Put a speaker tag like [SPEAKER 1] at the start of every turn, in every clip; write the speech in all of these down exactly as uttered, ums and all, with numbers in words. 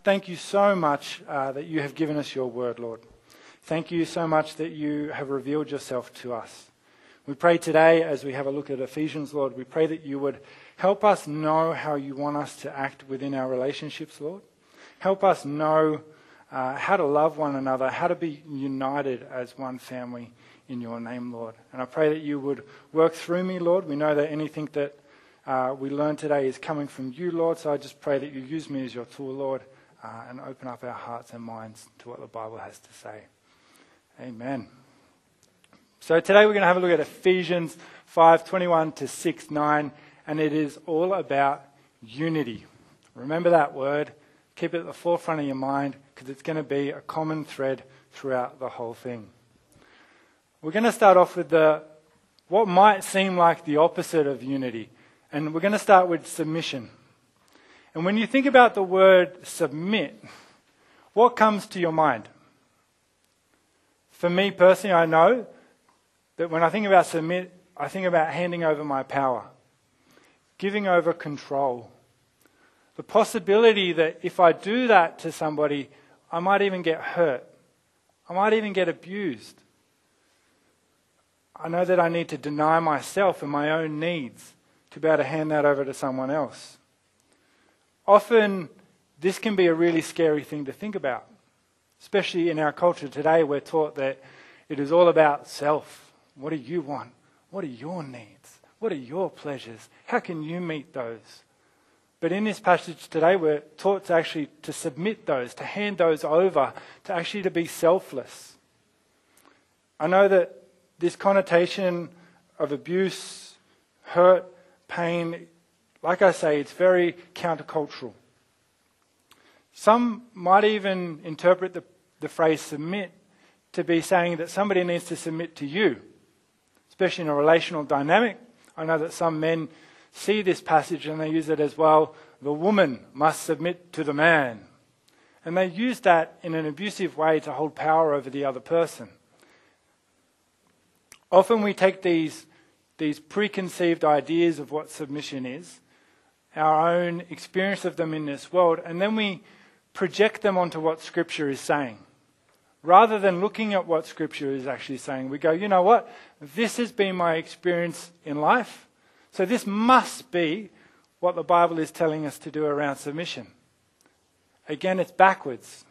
[SPEAKER 1] thank you so much uh, that you have given us your word, Lord. Thank you so much that you have revealed yourself to us. We pray today as we have a look at Ephesians, Lord, we pray that you would help us know how you want us to act within our relationships, Lord. Help us know uh, how to love one another, how to be united as one family in your name, Lord. And I pray that you would work through me, Lord. We know that anything that uh, we learn today is coming from you, Lord. So I just pray that you use me as your tool, Lord, uh, and open up our hearts and minds to what the Bible has to say. Amen. So today we're going to have a look at Ephesians five, twenty-one to six, nine, and it is all about unity. Remember that word. Keep it at the forefront of your mind because it's going to be a common thread throughout the whole thing. We're going to start off with the what might seem like the opposite of unity, and we're going to start with submission. And when you think about the word submit, what comes to your mind? For me personally, I know that when I think about submit, I think about handing over my power, giving over control. The possibility that if I do that to somebody, I might even get hurt. I might even get abused. I know that I need to deny myself and my own needs to be able to hand that over to someone else. Often, this can be a really scary thing to think about. Especially in our culture today, we're taught that it is all about self. What do you want? What are your needs? What are your pleasures? How can you meet those? But in this passage today, we're taught to actually to submit those, to hand those over, to actually to be selfless. I know that this connotation of abuse, hurt, pain, like I say, it's very countercultural. Some might even interpret the, the phrase submit to be saying that somebody needs to submit to you, especially in a relational dynamic. I know that some men see this passage and they use it as, well, the woman must submit to the man. And they use that in an abusive way to hold power over the other person. Often we take these, these preconceived ideas of what submission is, our own experience of them in this world, and then we project them onto what Scripture is saying. Rather than looking at what Scripture is actually saying, we go, you know what? This has been my experience in life, so this must be what the Bible is telling us to do around submission. Again, it's backwards.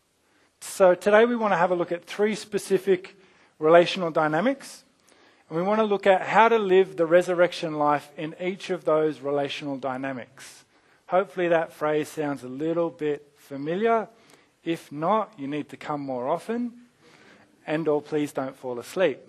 [SPEAKER 1] So today we want to have a look at three specific relational dynamics, and we want to look at how to live the resurrection life in each of those relational dynamics. Hopefully that phrase sounds a little bit familiar. If not, you need to come more often, and or please don't fall asleep.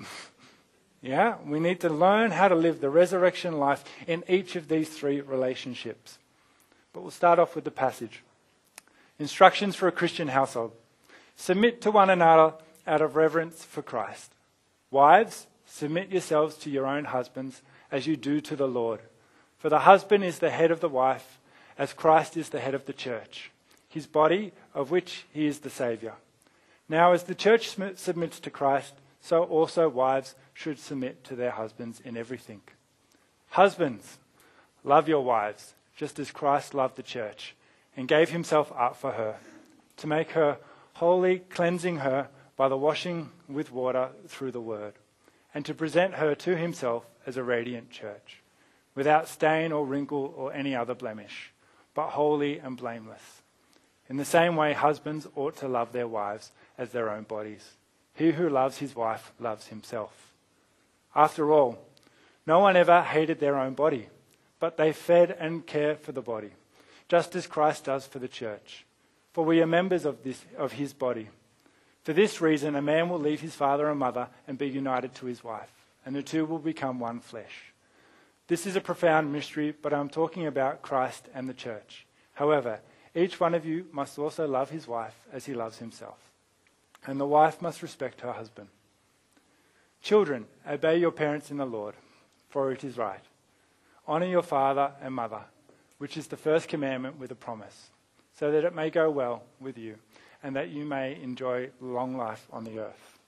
[SPEAKER 1] Yeah, we need to learn how to live the resurrection life in each of these three relationships. But we'll start off with the passage. Instructions for a Christian household. Submit to one another out of reverence for Christ. Wives, submit yourselves to your own husbands as you do to the Lord. For the husband is the head of the wife, as Christ is the head of the church, his body, of which he is the Saviour. Now as the church submits to Christ, so also wives should submit to their husbands in everything. Husbands, love your wives, just as Christ loved the church, and gave himself up for her, to make her holy, cleansing her by the washing with water through the word, and to present her to himself as a radiant church, without stain or wrinkle or any other blemish, but holy and blameless. In the same way, husbands ought to love their wives as their own bodies. He who loves his wife loves himself. After all, no one ever hated their own body, but they fed and cared for the body, just as Christ does for the church. For we are members of this of his body. For this reason, a man will leave his father and mother and be united to his wife, and the two will become one flesh. This is a profound mystery, but I'm talking about Christ and the church. However, each one of you must also love his wife as he loves himself, and the wife must respect her husband. Children, obey your parents in the Lord, for it is right. Honor your father and mother, which is the first commandment with a promise, so that it may go well with you, and that you may enjoy long life on the earth.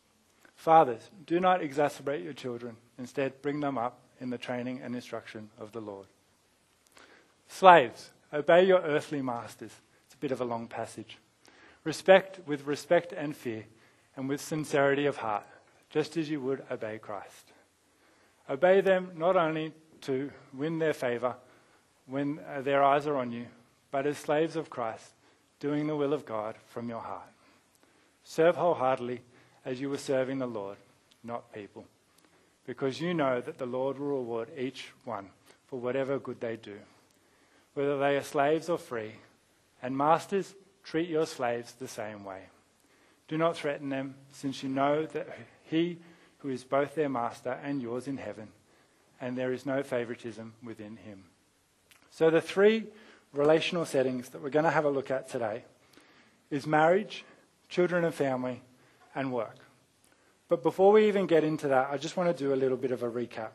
[SPEAKER 1] Fathers, do not exacerbate your children. Instead, bring them up in the training and instruction of the Lord. Slaves, obey your earthly masters. It's a bit of a long passage. Respect with respect and fear, and with sincerity of heart, just as you would obey Christ. Obey them not only to win their favour when uh, their eyes are on you, but as slaves of Christ, doing the will of God from your heart. Serve wholeheartedly as you were serving the Lord, not people, because you know that the Lord will reward each one for whatever good they do, whether they are slaves or free. And masters, treat your slaves the same way. Do not threaten them, since you know that he who is both their master and yours in heaven, and there is no favoritism within him. So the three relational settings that we're going to have a look at today is marriage, children and family, and work. But before we even get into that, I just want to do a little bit of a recap.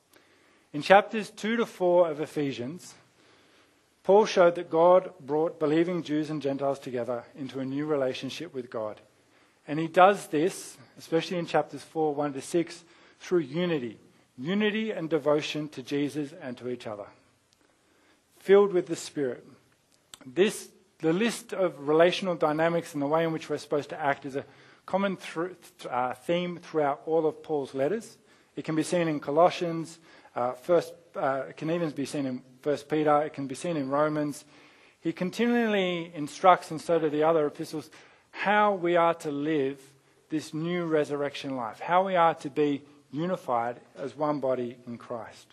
[SPEAKER 1] In chapters two to four of Ephesians, Paul showed that God brought believing Jews and Gentiles together into a new relationship with God. And he does this, especially in chapters four, one to six, through unity. Unity and devotion to Jesus and to each other. Filled with the Spirit. This, the list of relational dynamics and the way in which we're supposed to act is a common th- uh, theme throughout all of Paul's letters. It can be seen in Colossians, uh, first, uh, it can even be seen in First Peter, it can be seen in Romans. He continually instructs, and so do the other epistles, how we are to live this new resurrection life, how we are to be unified as one body in Christ.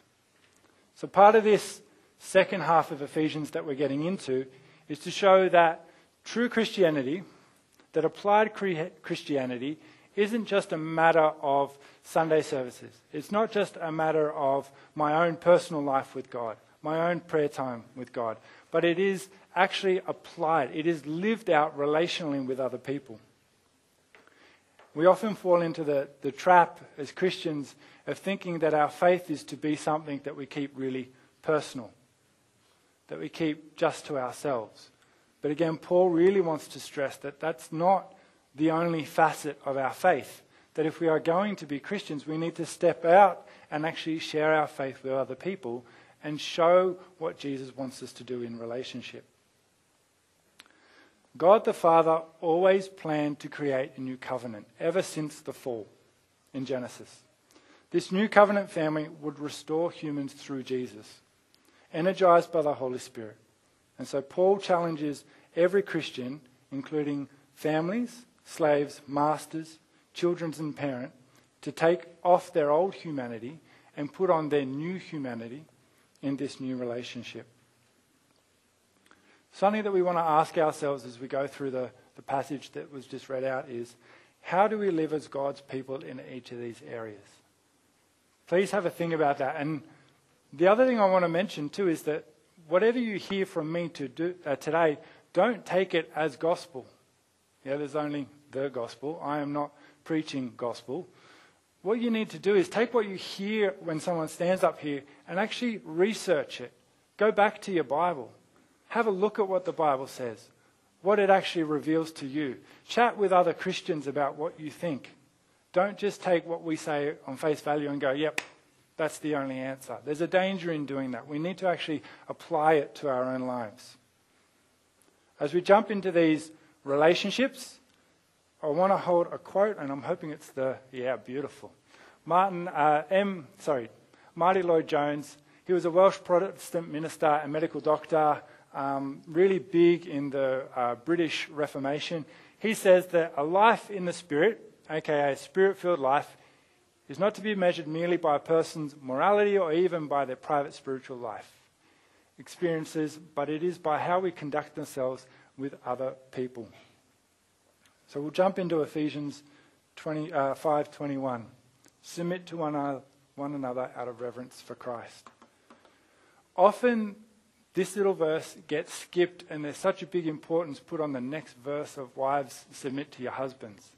[SPEAKER 1] So part of this second half of Ephesians that we're getting into is to show that true Christianity, that applied Christianity, isn't just a matter of Sunday services. It's not just a matter of my own personal life with God, my own prayer time with God, but it is actually applied. It is lived out relationally with other people. We often fall into the, the trap as Christians of thinking that our faith is to be something that we keep really personal, that we keep just to ourselves. But again, Paul really wants to stress that that's not the only facet of our faith. That if we are going to be Christians, we need to step out and actually share our faith with other people and show what Jesus wants us to do in relationship. God the Father always planned to create a new covenant ever since the fall in Genesis. This new covenant family would restore humans through Jesus, energized by the Holy Spirit. And so Paul challenges every Christian, including families, slaves, masters, children and parents, to take off their old humanity and put on their new humanity in this new relationship. Something that we want to ask ourselves as we go through the, the passage that was just read out is, how do we live as God's people in each of these areas? Please have a think about that. And the other thing I want to mention too is that whatever you hear from me to do, uh, today, don't take it as gospel. Yeah, there's only the gospel. I am not preaching gospel. What you need to do is take what you hear when someone stands up here and actually research it. Go back to your Bible. Have a look at what the Bible says, what it actually reveals to you. Chat with other Christians about what you think. Don't just take what we say on face value and go, yep, that's the only answer. There's a danger in doing that. We need to actually apply it to our own lives. As we jump into these relationships, I want to hold a quote, and I'm hoping it's the, yeah, beautiful. Martin, uh, M, sorry, Marty Lloyd-Jones. He was a Welsh Protestant minister and medical doctor, um, really big in the uh, British Reformation. He says that a life in the Spirit, aka a Spirit-filled life, is not to be measured merely by a person's morality or even by their private spiritual life experiences, but it is by how we conduct ourselves with other people. So we'll jump into Ephesians twenty, uh, five twenty-one. Submit to one another, one another out of reverence for Christ. Often this little verse gets skipped, and there's such a big importance put on the next verse of wives, submit to your husbands.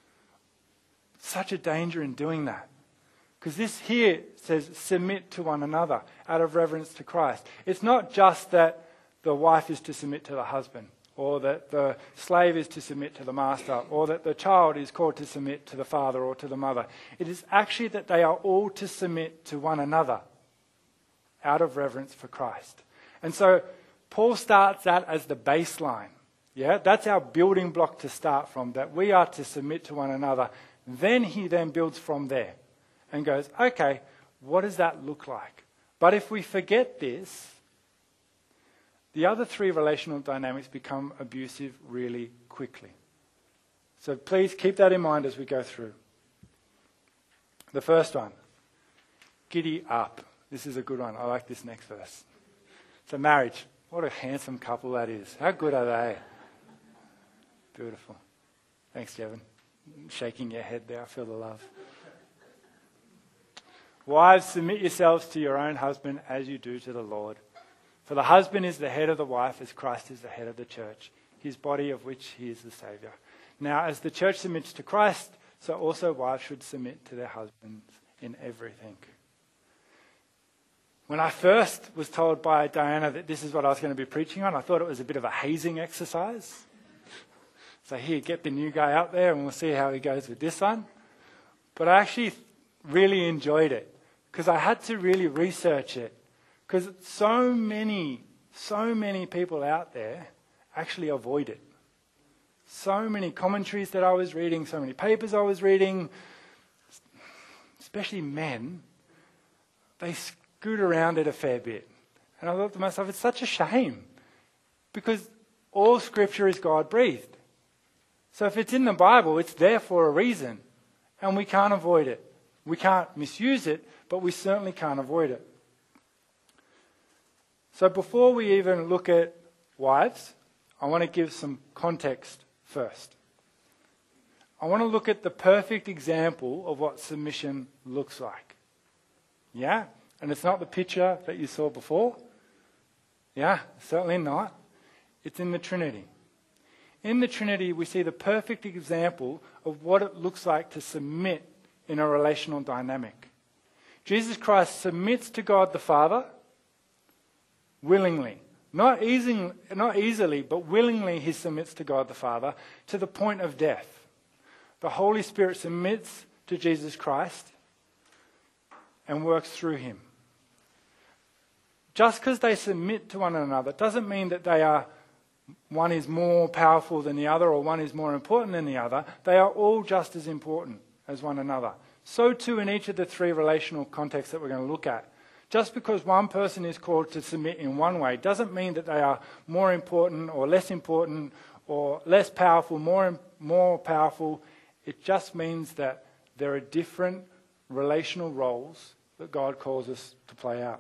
[SPEAKER 1] Such a danger in doing that. Because this here says submit to one another out of reverence to Christ. It's not just that the wife is to submit to the husband, or that the slave is to submit to the master, or that the child is called to submit to the father or to the mother. It is actually that they are all to submit to one another out of reverence for Christ. And so Paul starts that as the baseline. Yeah, that's our building block to start from, that we are to submit to one another. Then he then builds from there and goes, okay, what does that look like? But if we forget this, the other three relational dynamics become abusive really quickly. So please keep that in mind as we go through. The first one, giddy up. This is a good one. I like this next verse. So marriage. What a handsome couple that is. How good are they? Beautiful. Thanks, Jevon. Shaking your head there. I feel the love. Wives, submit yourselves to your own husband as you do to the Lord. For the husband is the head of the wife, as Christ is the head of the church, his body of which he is the Saviour. Now, as the church submits to Christ, so also wives should submit to their husbands in everything. When I first was told by Diana that this is what I was going to be preaching on, I thought it was a bit of a hazing exercise. So here, get the new guy out there and we'll see how he goes with this one. But I actually really enjoyed it because I had to really research it. Because so many, so many people out there actually avoid it. So many commentaries that I was reading, so many papers I was reading, especially men, they scoot around it a fair bit. And I thought to myself, it's such a shame. Because all scripture is God-breathed. So if it's in the Bible, it's there for a reason. And we can't avoid it. We can't misuse it, but we certainly can't avoid it. So before we even look at wives, I want to give some context first. I want to look at the perfect example of what submission looks like. Yeah? And it's not the picture that you saw before. Yeah, certainly not. It's in the Trinity. In the Trinity, we see the perfect example of what it looks like to submit in a relational dynamic. Jesus Christ submits to God the Father willingly. Not easy, not easily, but willingly he submits to God the Father to the point of death. The Holy Spirit submits to Jesus Christ and works through him. Just because they submit to one another doesn't mean that they are one is more powerful than the other or one is more important than the other. They are all just as important as one another. So too in each of the three relational contexts that we're going to look at. Just because one person is called to submit in one way doesn't mean that they are more important or less important or less powerful, more, more powerful. It just means that there are different relational roles that God calls us to play out.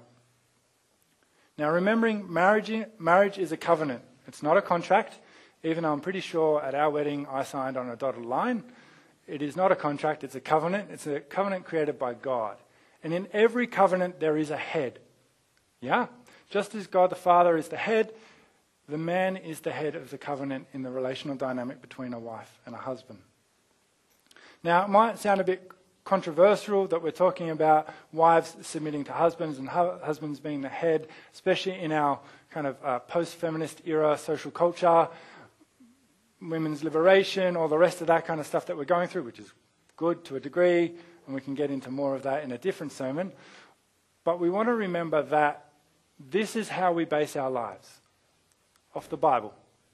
[SPEAKER 1] Now remembering marriage, marriage is a covenant. It's not a contract, even though I'm pretty sure at our wedding I signed on a dotted line. It is not a contract, it's a covenant. It's a covenant created by God. And in every covenant, there is a head. Yeah? Just as God the Father is the head, the man is the head of the covenant in the relational dynamic between a wife and a husband. Now, it might sound a bit controversial that we're talking about wives submitting to husbands and hu- husbands being the head, especially in our kind of uh, post-feminist era social culture, women's liberation, all the rest of that kind of stuff that we're going through, which is good to a degree, and we can get into more of that in a different sermon. But we want to remember that this is how we base our lives, off the Bible.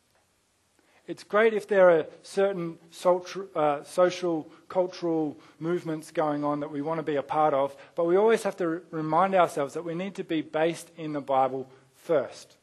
[SPEAKER 1] It's great if there are certain social, uh, social, cultural movements going on that we want to be a part of, but we always have to r- remind ourselves that we need to be based in the Bible first.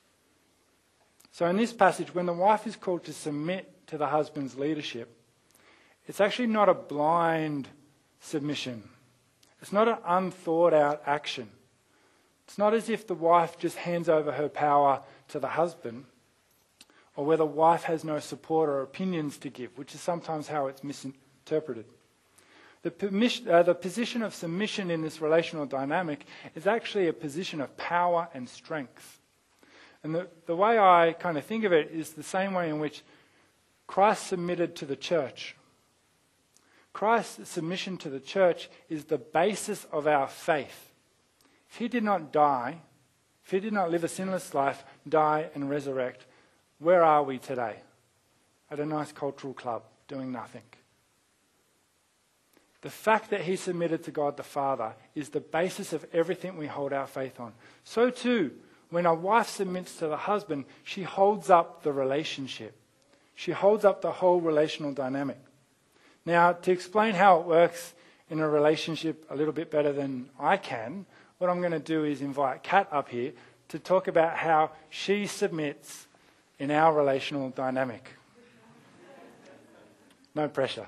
[SPEAKER 1] So in this passage, when the wife is called to submit to the husband's leadership, it's actually not a blind submission. It's not an unthought out action. It's not as if the wife just hands over her power to the husband, or where the wife has no support or opinions to give, which is sometimes how it's misinterpreted. The, permission, uh, the position of submission in this relational dynamic is actually a position of power and strength. And the, the way I kind of think of it is the same way in which Christ submitted to the church. Christ's submission to the church is the basis of our faith. If he did not die, if he did not live a sinless life, die and resurrect, where are we today? At a nice cultural club, doing nothing. The fact that he submitted to God the Father is the basis of everything we hold our faith on. So too, when a wife submits to the husband, she holds up the relationship. She holds up the whole relational dynamic. Now, to explain how it works in a relationship a little bit better than I can, what I'm going to do is invite Kat up here to talk about how she submits in our relational dynamic. No pressure.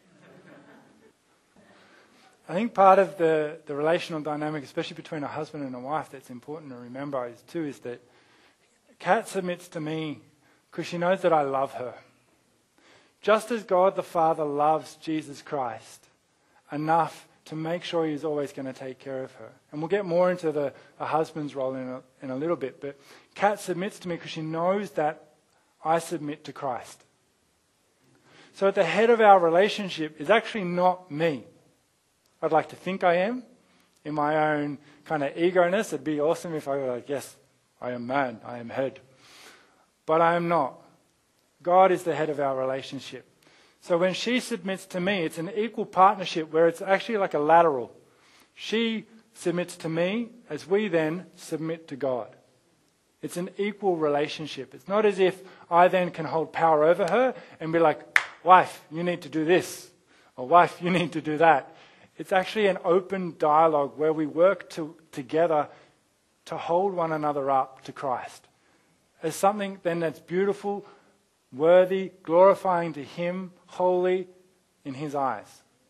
[SPEAKER 1] I think part of the, the relational dynamic, especially between a husband and a wife, that's important to remember is too, is that Kat submits to me because she knows that I love her. Just as God the Father loves Jesus Christ enough to make sure he's always going to take care of her. And we'll get more into the, the husband's role in a, in a little bit, but Kat submits to me because she knows that I submit to Christ. So at the head of our relationship is actually not me. I'd like to think I am. In my own kind of ego-ness, it'd be awesome if I were like, yes, I am man, I am head. But I am not. God is the head of our relationship. So when she submits to me, it's an equal partnership where it's actually like a lateral. She submits to me as we then submit to God. It's an equal relationship. It's not as if I then can hold power over her and be like, wife, you need to do this. Or wife, you need to do that. It's actually an open dialogue where we work to, together to hold one another up to Christ as something then that's beautiful, worthy, glorifying to him, holy in his eyes.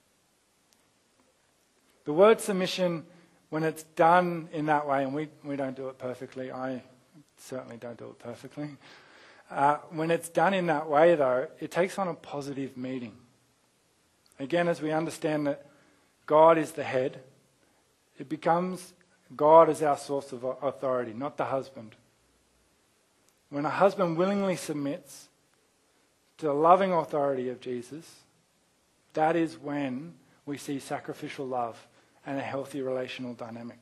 [SPEAKER 1] The word submission, when it's done in that way, and we, we don't do it perfectly, I certainly don't do it perfectly. Uh, when it's done in that way, though, it takes on a positive meaning. Again, as we understand that God is the head, it becomes God as our source of authority, not the husband. When a husband willingly submits to the loving authority of Jesus, that is when we see sacrificial love and a healthy relational dynamic.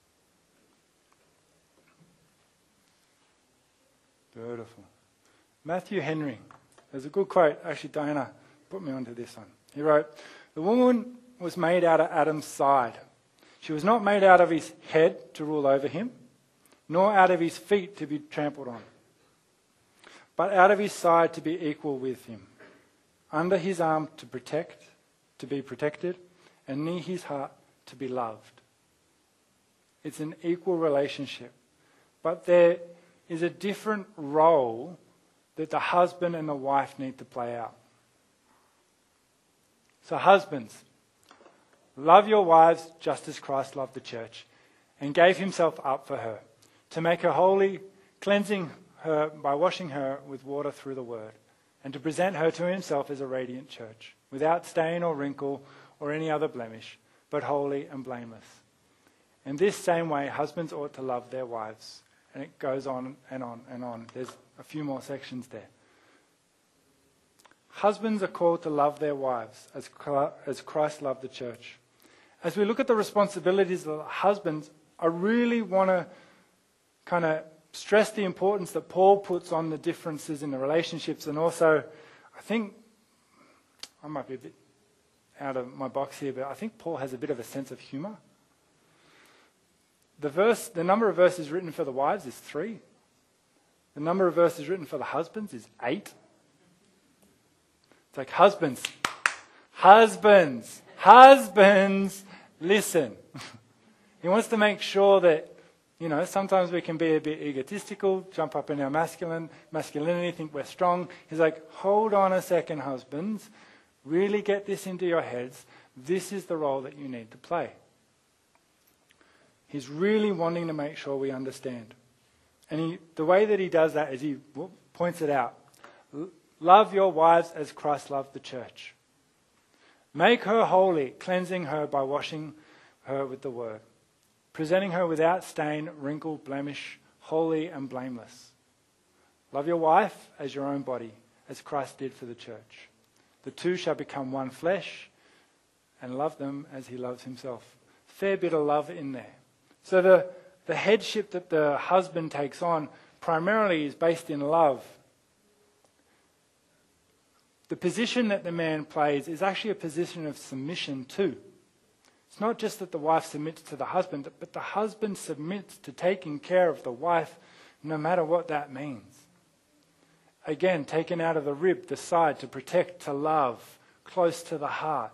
[SPEAKER 1] Beautiful. Matthew Henry, there's a good quote. Actually, Diana put me onto this one. He wrote, "The woman was made out of Adam's side. She was not made out of his head to rule over him, nor out of his feet to be trampled on, but out of his side to be equal with him, under his arm to protect, to be protected, and near his heart to be loved." It's an equal relationship. But there is a different role that the husband and the wife need to play out. So husbands, love your wives just as Christ loved the church and gave himself up for her, to make her holy, cleansing her by washing her with water through the word, and to present her to himself as a radiant church, without stain or wrinkle or any other blemish, but holy and blameless. In this same way, husbands ought to love their wives. And it goes on and on and on. There's a few more sections there. Husbands are called to love their wives as as Christ loved the church. As we look at the responsibilities of the husbands, I really want to kind of stress the importance that Paul puts on the differences in the relationships, and also, I think, I might be a bit out of my box here, but I think Paul has a bit of a sense of humour. The verse, the number of verses written for the wives is three. The number of verses written for the husbands is eight. It's like, husbands, husbands, husbands, listen. He wants to make sure that, you know, sometimes we can be a bit egotistical, jump up in our masculine masculinity, think we're strong. He's like, hold on a second, husbands. Really get this into your heads. This is the role that you need to play. He's really wanting to make sure we understand. And he, the way that he does that is he points it out. Love your wives as Christ loved the church. Make her holy, cleansing her by washing her with the word, presenting her without stain, wrinkle, blemish, holy and blameless. Love your wife as your own body, as Christ did for the church. The two shall become one flesh, and love them as he loves himself. Fair bit of love in there. So the, the headship that the husband takes on primarily is based in love. The position that the man plays is actually a position of submission too. It's not just that the wife submits to the husband, but the husband submits to taking care of the wife, no matter what that means. Again, taken out of the rib, the side, to protect, to love, close to the heart.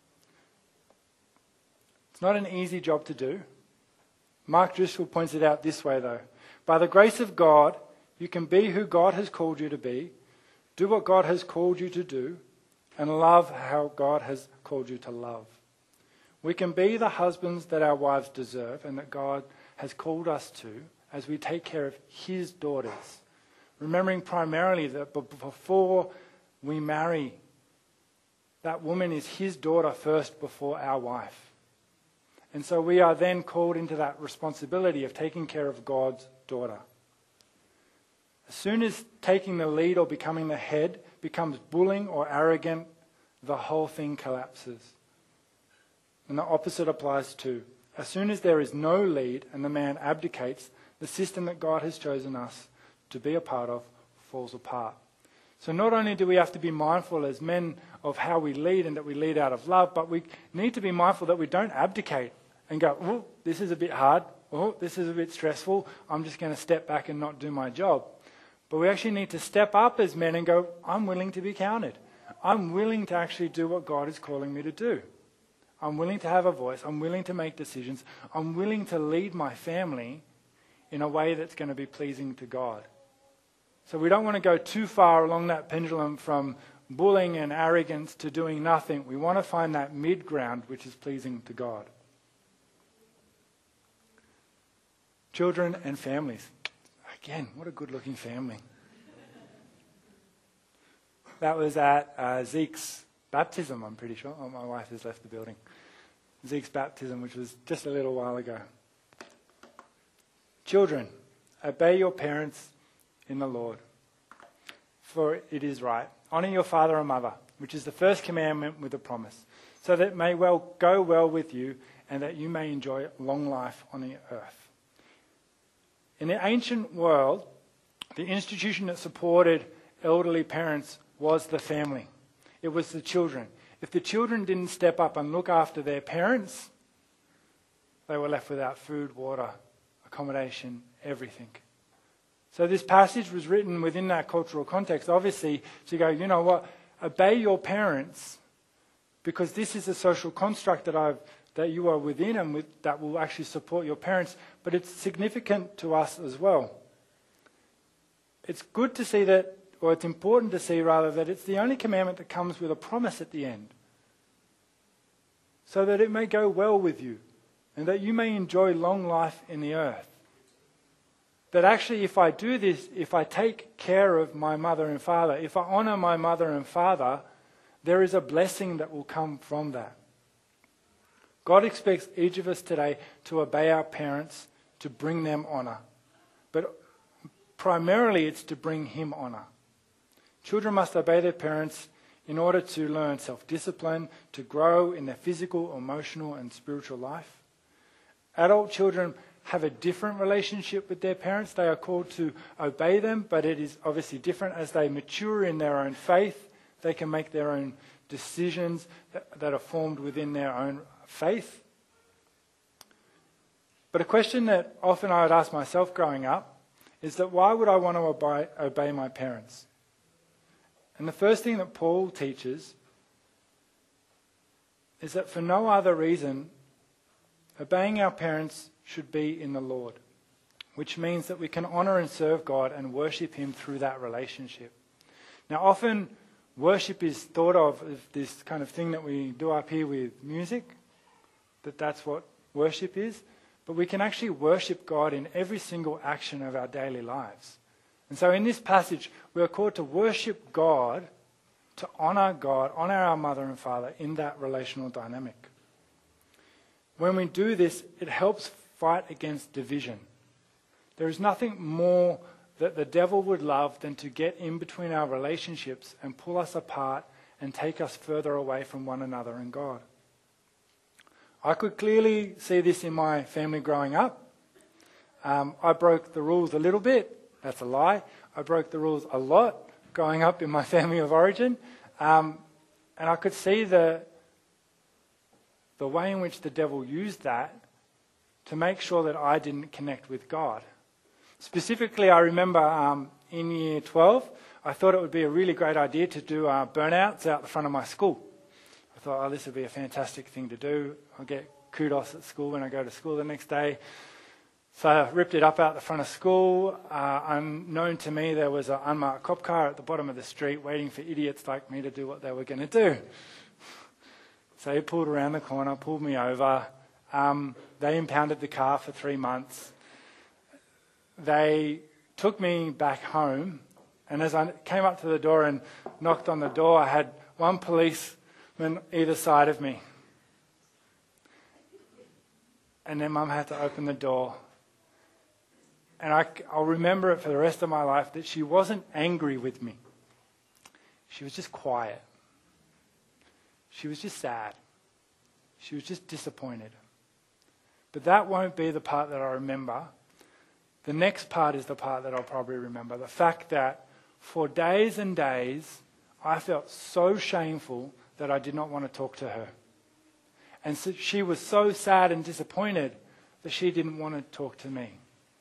[SPEAKER 1] It's not an easy job to do. Mark Driscoll points it out this way, though. By the grace of God, you can be who God has called you to be, do what God has called you to do, and love how God has called you to love. We can be the husbands that our wives deserve and that God has called us to as we take care of his daughters. Remembering primarily that before we marry, that woman is his daughter first before our wife. And so we are then called into that responsibility of taking care of God's daughter. As soon as taking the lead or becoming the head becomes bullying or arrogant, the whole thing collapses. And the opposite applies too. As soon as there is no lead and the man abdicates, the system that God has chosen us to be a part of falls apart. So not only do we have to be mindful as men of how we lead and that we lead out of love, but we need to be mindful that we don't abdicate and go, oh, this is a bit hard. Oh, this is a bit stressful. I'm just going to step back and not do my job. But we actually need to step up as men and go, I'm willing to be counted. I'm willing to actually do what God is calling me to do. I'm willing to have a voice. I'm willing to make decisions. I'm willing to lead my family in a way that's going to be pleasing to God. So we don't want to go too far along that pendulum from bullying and arrogance to doing nothing. We want to find that mid-ground which is pleasing to God. Children and families. Again, what a good-looking family. That was at uh, Zeke's baptism, I'm pretty sure. Oh, my wife has left the building. Zeke's baptism, which was just a little while ago. Children, obey your parents in the Lord, for it is right. Honour your father and mother, which is the first commandment with a promise, so that it may well go well with you and that you may enjoy long life on the earth. In the ancient world, the institution that supported elderly parents was the family. It was the children. If the children didn't step up and look after their parents, they were left without food, water, accommodation, everything. So this passage was written within that cultural context, obviously, to go, you know what, obey your parents, because this is a social construct that I've that you are within and with, that will actually support your parents, but it's significant to us as well. It's good to see that, or it's important to see rather, that it's the only commandment that comes with a promise at the end, so that it may go well with you and that you may enjoy long life in the earth. That actually, if I do this, if I take care of my mother and father, if I honour my mother and father, there is a blessing that will come from that. God expects each of us today to obey our parents, to bring them honour. But primarily it's to bring him honour. Children must obey their parents in order to learn self-discipline, to grow in their physical, emotional and spiritual life. Adult children have a different relationship with their parents. They are called to obey them, but it is obviously different. As they mature in their own faith, they can make their own decisions that, that are formed within their own faith. But a question that often I would ask myself growing up is that why would I want to obey, obey my parents? And the first thing that Paul teaches is that for no other reason, obeying our parents should be in the Lord, which means that we can honour and serve God and worship him through that relationship. Now often worship is thought of as this kind of thing that we do up here with music, that that's what worship is. But we can actually worship God in every single action of our daily lives. And so in this passage, we are called to worship God, to honour God, honour our mother and father in that relational dynamic. When we do this, it helps fight against division. There is nothing more that the devil would love than to get in between our relationships and pull us apart and take us further away from one another and God. I could clearly see this in my family growing up. Um, I broke the rules a little bit. That's a lie. I broke the rules a lot growing up in my family of origin. Um, and I could see the the way in which the devil used that to make sure that I didn't connect with God. Specifically, I remember um, in year twelve, I thought it would be a really great idea to do uh, burnouts out the front of my school. I thought, oh, this would be a fantastic thing to do. I'll get kudos at school when I go to school the next day. So I ripped it up out the front of school. Uh, unknown to me, there was an unmarked cop car at the bottom of the street waiting for idiots like me to do what they were going to do. So he pulled around the corner, pulled me over. Um, they impounded the car for three months. They took me back home. And as I came up to the door and knocked on the door, I had one policeman either side of me. And then Mum had to open the door. And I, I'll remember it for the rest of my life that she wasn't angry with me. She was just quiet. She was just sad. She was just disappointed. But that won't be the part that I remember. The next part is the part that I'll probably remember. The fact that for days and days, I felt so shameful that I did not want to talk to her. And so she was so sad and disappointed that she didn't want to talk to me.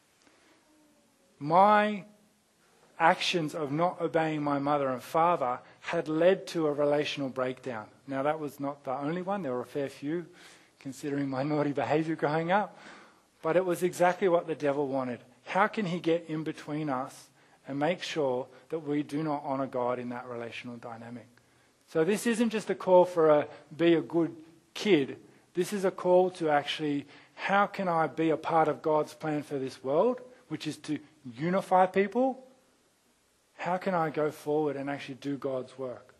[SPEAKER 1] My actions of not obeying my mother and father had led to a relational breakdown. Now, that was not the only one. There were a fair few, considering my naughty behavior growing up. But it was exactly what the devil wanted. How can he get in between us and make sure that we do not honor God in that relational dynamic? So this isn't just a call for a be a good kid. This is a call to actually, how can I be a part of God's plan for this world, which is to unify people? How can I go forward and actually do God's work?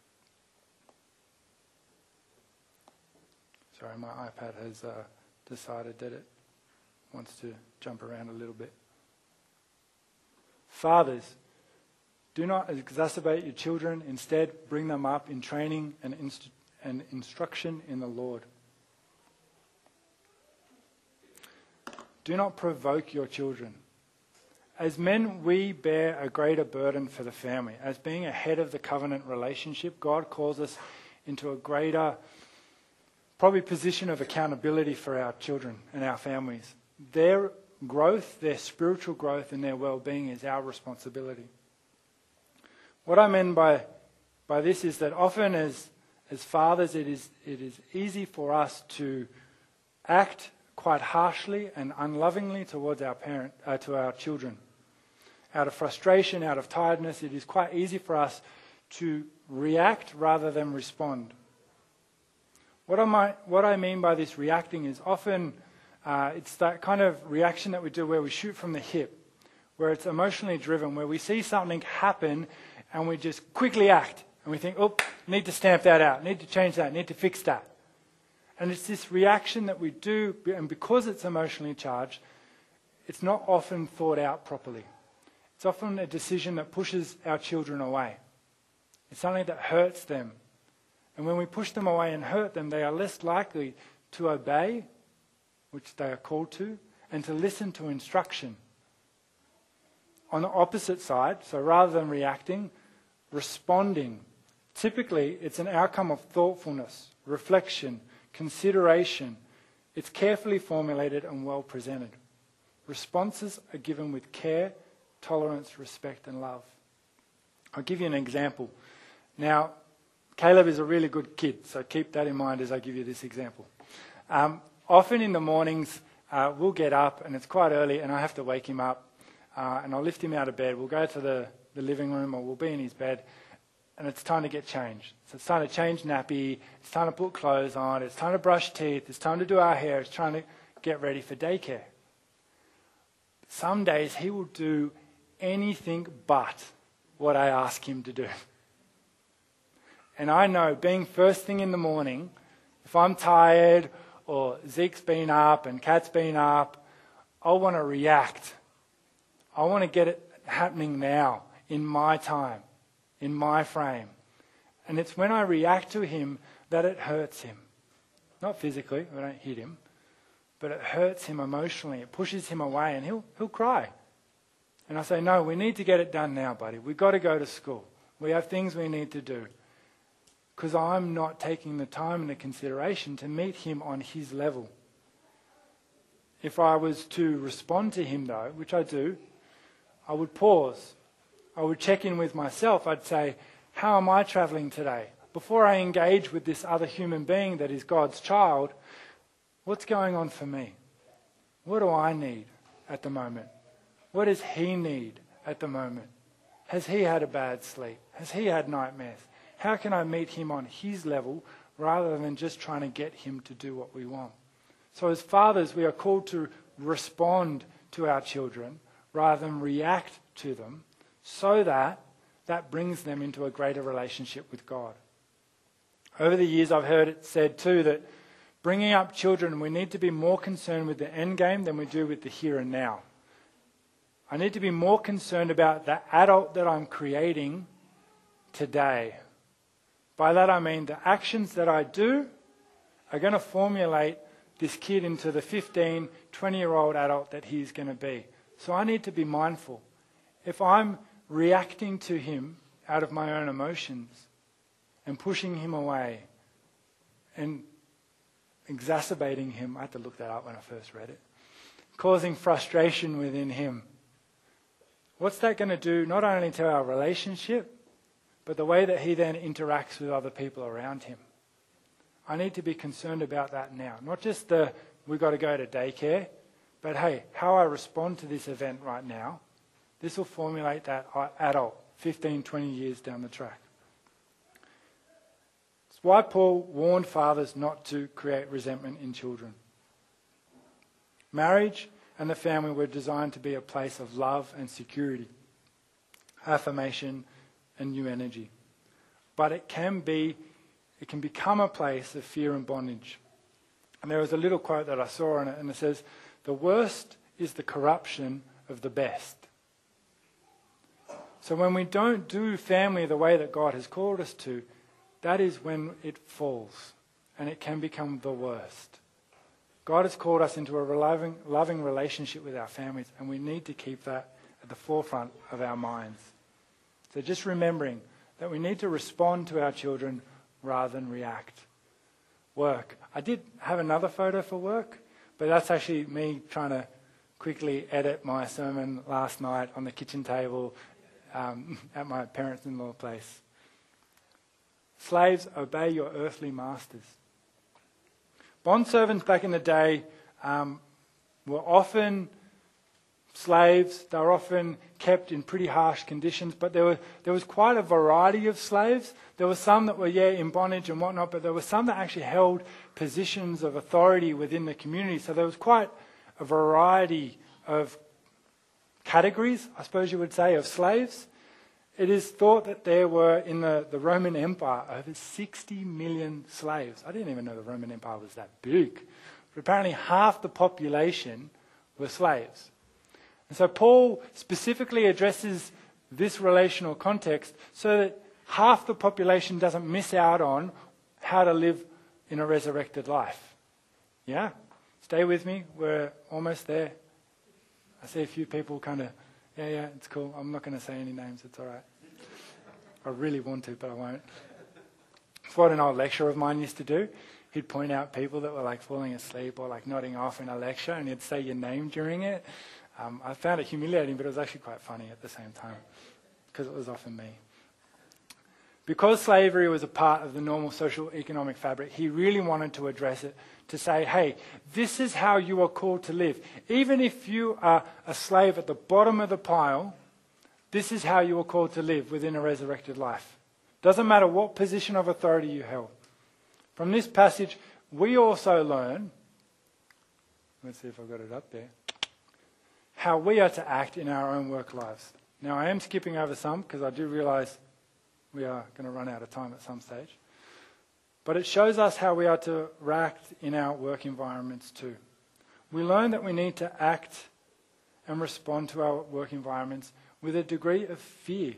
[SPEAKER 1] Sorry, my iPad has uh, decided that it wants to jump around a little bit. Fathers, do not exacerbate your children. Instead, bring them up in training and, inst- and instruction in the Lord. Do not provoke your children. As men, we bear a greater burden for the family. As being a head of the covenant relationship, God calls us into a greater, probably position of accountability for our children and our families. Their growth, their spiritual growth and their well-being is our responsibility. What I mean by by this is that often as as fathers, it is it is easy for us to act quite harshly and unlovingly towards our parent, uh, to our children. Out of frustration, out of tiredness, it is quite easy for us to react rather than respond. What I might, what I mean by this reacting is often uh, it's that kind of reaction that we do where we shoot from the hip, where it's emotionally driven, where we see something happen and we just quickly act and we think, oh, need to stamp that out, need to change that, need to fix that. And it's this reaction that we do, and because it's emotionally charged, it's not often thought out properly. It's often a decision that pushes our children away. It's something that hurts them. And when we push them away and hurt them, they are less likely to obey, which they are called to, and to listen to instruction. On the opposite side, so rather than reacting, responding. Typically, it's an outcome of thoughtfulness, reflection, consideration. It's carefully formulated and well presented. Responses are given with care, tolerance, respect, and love. I'll give you an example. Now, Caleb is a really good kid, so keep that in mind as I give you this example. Um, often in the mornings, uh, we'll get up, and it's quite early, and I have to wake him up, uh, and I'll lift him out of bed. We'll go to the, the living room, or we'll be in his bed, and it's time to get changed. So it's time to change nappy, it's time to put clothes on, it's time to brush teeth, it's time to do our hair, it's trying to get ready for daycare. Some days he will do anything but what I ask him to do. And I know, being first thing in the morning, if I'm tired or Zeke's been up and Kat's been up, I want to react. I want to get it happening now, in my time, in my frame. And it's when I react to him that it hurts him. Not physically, I don't hit him, but it hurts him emotionally. It pushes him away and he'll he'll cry. And I say, no, we need to get it done now, buddy. We've got to go to school. We have things we need to do. because I'm not taking the time and the consideration to meet him on his level. If I was to respond to him though, which I do, I would pause. I would check in with myself. I'd say, how am I traveling today? Before I engage with this other human being that is God's child, what's going on for me? What do I need at the moment? What does he need at the moment? Has he had a bad sleep? Has he had nightmares? How can I meet him on his level rather than just trying to get him to do what we want? So as fathers, we are called to respond to our children rather than react to them, so that that brings them into a greater relationship with God. Over the years, I've heard it said too that bringing up children, we need to be more concerned with the end game than we do with the here and now. I need to be more concerned about the adult that I'm creating today. By that I mean the actions that I do are going to formulate this kid into the fifteen, twenty-year-old adult that he's going to be. So I need to be mindful. If I'm reacting to him out of my own emotions and pushing him away and exacerbating him, I had to look that up when I first read it, causing frustration within him, what's that going to do not only to our relationship, but the way that he then interacts with other people around him? I need to be concerned about that now. Not just the, we've got to go to daycare, but hey, how I respond to this event right now, this will formulate that adult fifteen, twenty years down the track. It's why Paul warned fathers not to create resentment in children. Marriage and the family were designed to be a place of love and security, affirmation and new energy. But it can be, it can become a place of fear and bondage. And there was a little quote that I saw in it, and it says, "The worst is the corruption of the best." So when we don't do family the way that God has called us to, that is when it falls, and it can become the worst. God has called us into a loving, loving relationship with our families, and we need to keep that at the forefront of our minds. So just remembering that we need to respond to our children rather than react. Work. I did have another photo for work, but that's actually me trying to quickly edit my sermon last night on the kitchen table um, at my parents-in-law place. Slaves, obey your earthly masters. Bondservants back in the day um, were often slaves. They were often kept in pretty harsh conditions, but there, were, there was quite a variety of slaves. There were some that were, yeah, in bondage and whatnot, but there were some that actually held positions of authority within the community. So there was quite a variety of categories, I suppose you would say, of slaves. It is thought that there were, in the, the Roman Empire, over sixty million slaves. I didn't even know the Roman Empire was that big. But apparently half the population were slaves. And so Paul specifically addresses this relational context so that half the population doesn't miss out on how to live in a resurrected life. Yeah? Stay with me. We're almost there. I see a few people kind of, yeah, yeah, it's cool. I'm not going to say any names. It's all right. I really want to, but I won't. It's what an old lecturer of mine used to do. He'd point out people that were like falling asleep or like nodding off in a lecture, and he'd say your name during it. Um, I found it humiliating, but it was actually quite funny at the same time because it was often me. Because slavery was a part of the normal social economic fabric, he really wanted to address it, to say, hey, this is how you are called to live. Even if you are a slave at the bottom of the pile, this is how you are called to live within a resurrected life. Doesn't matter what position of authority you held. From this passage, we also learn, let's see if I've got it up there, how we are to act in our own work lives. Now, I am skipping over some because I do realize we are going to run out of time at some stage. But it shows us how we are to act in our work environments too. We learn that we need to act and respond to our work environments with a degree of fear.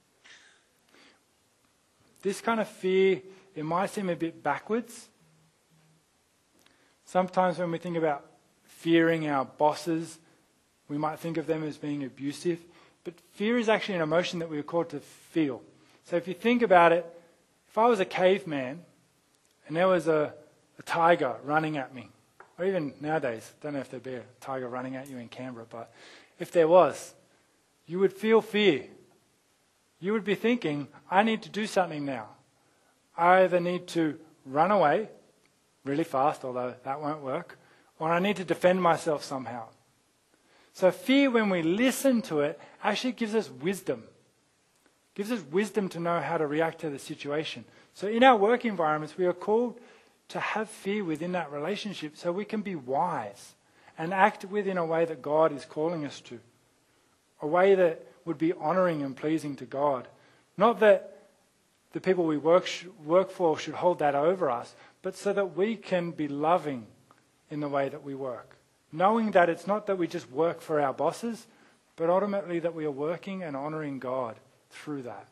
[SPEAKER 1] This kind of fear, it might seem a bit backwards. Sometimes when we think about fearing our bosses, we might think of them as being abusive. But fear is actually an emotion that we are called to feel. So if you think about it, If I was a caveman and there was a, a tiger running at me, or even nowadays, don't know if there'd be a tiger running at you in Canberra, but if there was, you would feel fear. You would be thinking, I need to do something now. I either need to run away really fast, although that won't work, or I need to defend myself somehow. So fear, when we listen to it, actually gives us wisdom. Gives us wisdom to know how to react to the situation. So in our work environments, we are called to have fear within that relationship so we can be wise and act within a way that God is calling us to. A way that would be honoring and pleasing to God. Not that the people we work, sh- work for should hold that over us, but so that we can be loving in the way that we work. Knowing that it's not that we just work for our bosses, but ultimately that we are working and honoring God through that.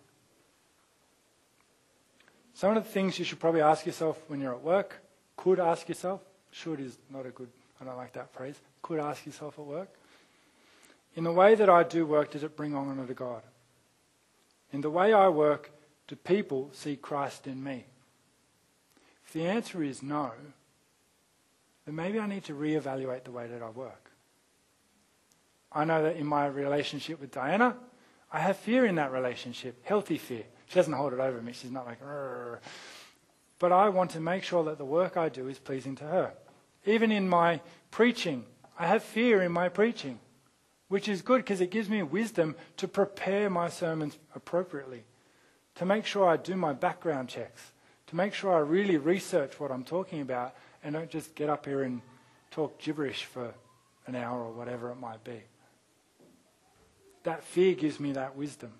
[SPEAKER 1] Some of the things you should probably ask yourself when you're at work, could ask yourself, should is not a good, I don't like that phrase, could ask yourself at work. In the way that I do work, does it bring honor to God? In the way I work, do people see Christ in me? If the answer is no, then maybe I need to reevaluate the way that I work. I know that in my relationship with Diana, I have fear in that relationship, healthy fear. She doesn't hold it over me. She's not like, Rrr. But I want to make sure that the work I do is pleasing to her. Even in my preaching, I have fear in my preaching, which is good because it gives me wisdom to prepare my sermons appropriately, to make sure I do my background checks, to make sure I really research what I'm talking about and don't just get up here and talk gibberish for an hour or whatever it might be. That fear gives me that wisdom.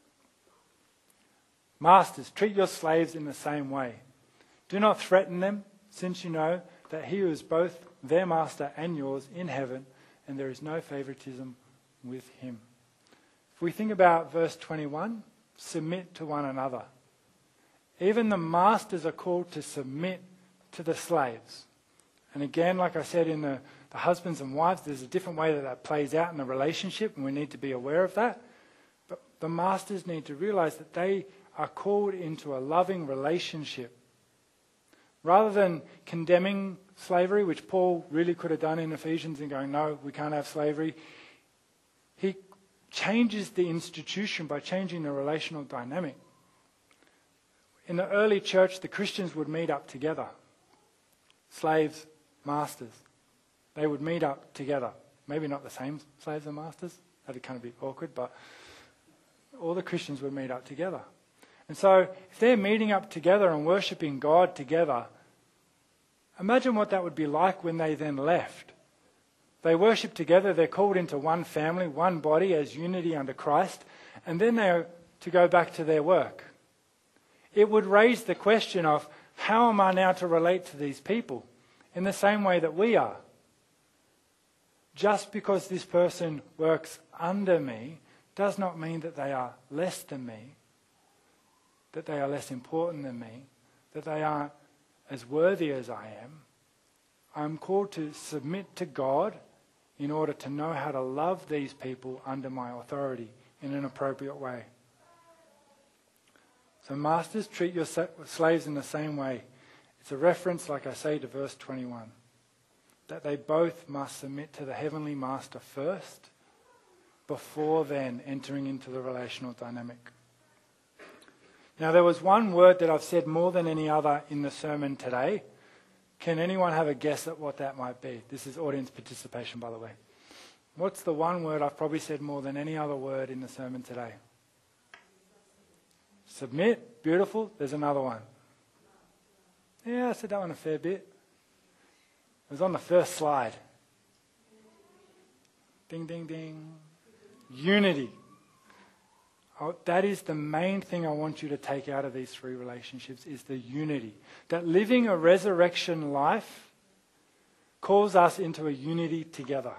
[SPEAKER 1] Masters, treat your slaves in the same way. Do not threaten them, since you know that he who is both their master and yours in heaven, and there is no favoritism with him. If we think about verse twenty-one, submit to one another. Even the masters are called to submit to the slaves. And again, like I said, in the, the husbands and wives, there's a different way that that plays out in the relationship, and we need to be aware of that. But the masters need to realize that they are called into a loving relationship. Rather than condemning slavery, which Paul really could have done in Ephesians and going, no, we can't have slavery, he changes the institution by changing the relational dynamic. In the early church, the Christians would meet up together. Slaves, masters. They would meet up together. Maybe not the same slaves and masters. That'd kind of be awkward, but all the Christians would meet up together. And so if they're meeting up together and worshipping God together, imagine what that would be like when they then left. They worship together, they're called into one family, one body as unity under Christ, and then they're to go back to their work. It would raise the question of, how am I now to relate to these people in the same way that we are? Just because this person works under me does not mean that they are less than me, that they are less important than me, that they aren't as worthy as I am. I'm called to submit to God in order to know how to love these people under my authority in an appropriate way. So masters, treat your slaves in the same way. It's a reference, like I say, to verse twenty-one. That they both must submit to the heavenly master first, before then entering into the relational dynamic. Now there was one word that I've said more than any other in the sermon today. Can anyone have a guess at what that might be? This is audience participation, by the way. What's the one word I've probably said more than any other word in the sermon today? Submit. Beautiful. There's another one. Yeah, I said that one a fair bit. It was on the first slide. Ding, ding, ding. Unity. Oh, that is the main thing I want you to take out of these three relationships, is the unity. That living a resurrection life calls us into a unity together.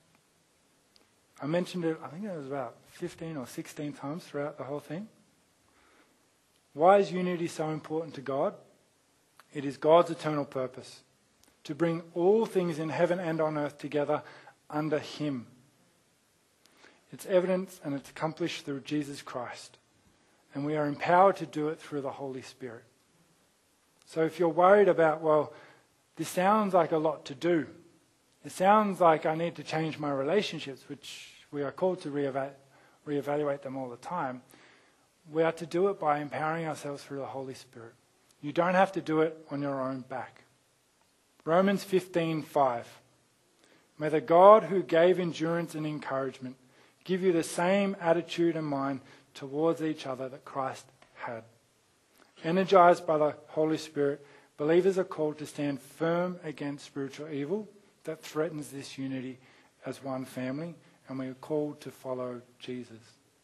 [SPEAKER 1] I mentioned it, I think it was about fifteen or sixteen times throughout the whole thing. Why is unity so important to God? It is God's eternal purpose, to bring all things in heaven and on earth together under Him. It's evident and it's accomplished through Jesus Christ. And we are empowered to do it through the Holy Spirit. So if you're worried about, well, this sounds like a lot to do. It sounds like I need to change my relationships, which we are called to reevaluate, reevaluate them all the time. We are to do it by empowering ourselves through the Holy Spirit. You don't have to do it on your own back. Romans fifteen five. May the God who gave endurance and encouragement give you the same attitude and mind towards each other that Christ had. Energized by the Holy Spirit, believers are called to stand firm against spiritual evil that threatens this unity as one family, and we are called to follow Jesus.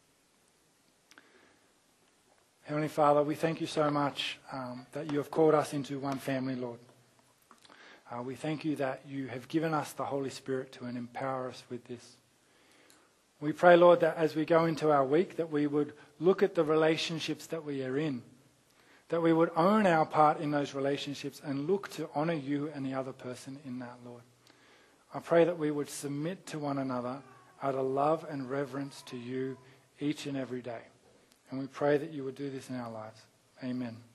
[SPEAKER 1] Heavenly Father, we thank you so much um, that you have called us into one family, Lord. Uh, we thank you that you have given us the Holy Spirit to empower us with this. We pray, Lord, that as we go into our week, that we would look at the relationships that we are in, that we would own our part in those relationships and look to honour you and the other person in that, Lord. I pray that we would submit to one another out of love and reverence to you each and every day. And we pray that you would do this in our lives. Amen.